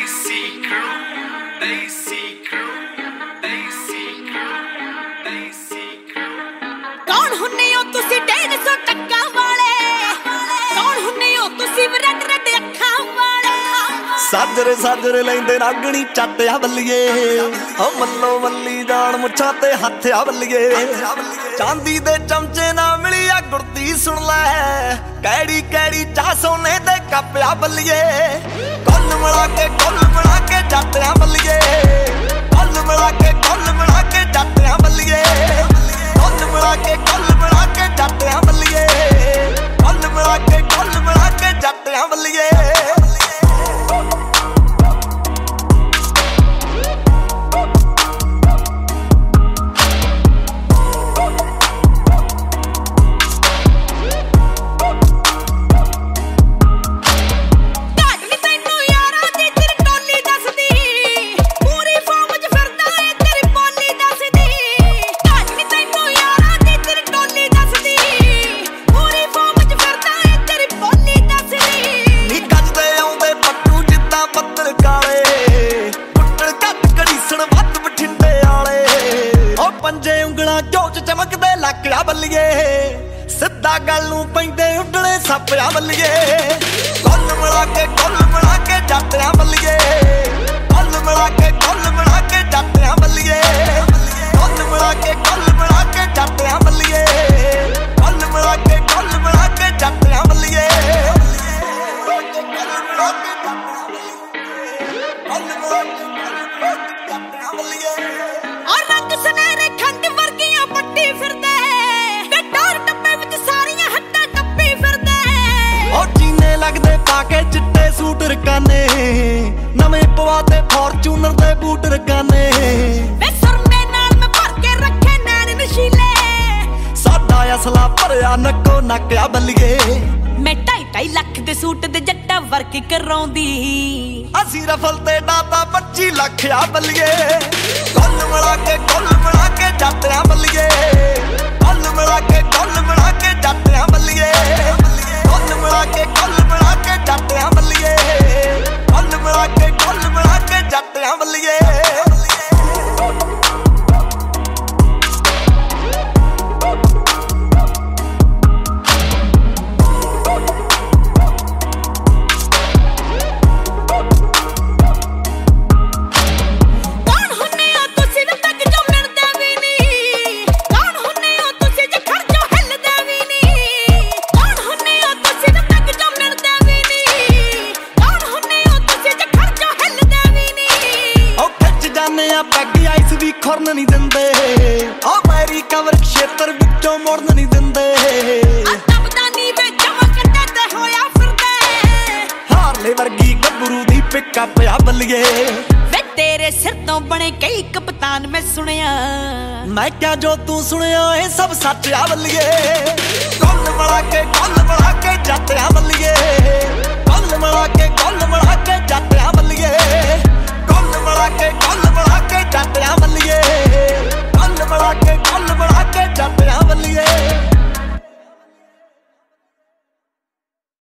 कौन हुन्ने हो तुसी 150 टक्का वाले, कौन हुन्ने हो तुसी रट रट अखां वाले। साजरे साजरे लेंदे नागणी चाटिया बल्लिए, ओ मल्लो मल्ली जान मुछां ते हत्थिया बल्लिए। चांदी दे चमचे ना मिली आ गुरती सुन लै, कैड़ी कैड़ी चाह सोने दे कपिया बल्लिए। कुल मिला के जाटिया बल्लिए, कुल मिला के जाटिया बल्लिए। कुल मिला के जाटिया बल्लिए, कुल मिला के जाटिया बल्लिए। पंजे उंगलां चोच चमकदे लकिया बल्लिए, सिद्धा गल नूं पैंदे उडणे सपिया बल्लिए। कुल मिला के जाटिया बल्लिए, कुल मिला के जाटिया बल्लिए। कुल मिला के जाटिया बल्लिए, कुल मिला के जाटिया बल्लिए। और रंग सुनहरे खंड वर्गियां पट्टी फिरदे, गड्डार डब्बे विच सारियां हट्टां टप्पी फिरदे। ओ जीने लगदे पाके चिट्टे सूट रकाने, नवें पवाते फॉर्चूनर दे बूट रकाने। वे सुरमे नाल मैं भर के रखे नैन नशीले, साडा असला भरिया नक्को नक्या बल्लिए। मैं 2.5 लाख दे सूट दे जट्टा वर्क कराउंदी, असी रफल ते डाटा 25 लाख आ बल्लिए। कुल मिला के जाटिया बल्लिए, कुल मिला के जाटिया बल्लिए। कुल मिला के जाटिया बल्लिए, कुल मिला के जाटिया बल्लिए। पैगी आइस भी खुरन नहीं दिंदे, ओ मेरी कवर क्षेत्र विचों मुड़न नहीं दिंदे। हारले वर्गी गबरू दी पिकअप आ बल्लिए। वे तेरे सिर तो बने कई कप्तान मैं सुनिया, मैं क्या जो तू सुनिया ये सब सच आ बल्लिए। कुल मिला के जाटिया बल्लिए, कुल मिला के